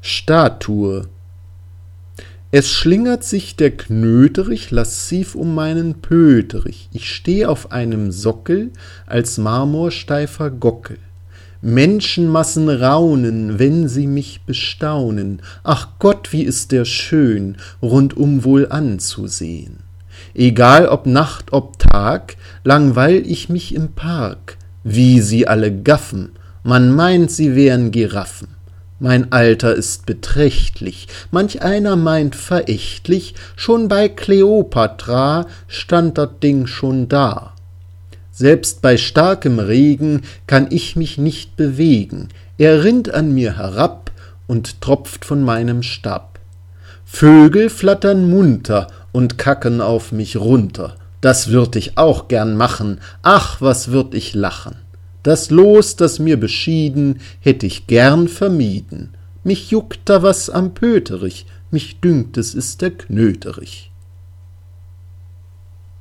Statue. Es schlingert sich der Knöterich lassiv um meinen Pöterich. Ich steh auf einem Sockel als marmorsteifer Gockel. Menschenmassen raunen, wenn sie mich bestaunen. Ach Gott, wie ist der schön, rundum wohl anzusehen. Egal ob Nacht, ob Tag, langweil ich mich im Park. Wie sie alle gaffen, man meint, sie wären Giraffen. Mein Alter ist beträchtlich, manch einer meint verächtlich, schon bei Kleopatra stand das Ding schon da. Selbst bei starkem Regen kann ich mich nicht bewegen, er rinnt an mir herab und tropft von meinem Stab. Vögel flattern munter und kacken auf mich runter, das würd ich auch gern machen, ach, was würd ich lachen. Das Los, das mir beschieden, hätt ich gern vermieden. Mich juckt da was am Pöterich, mich dünkt, es ist der Knöterich.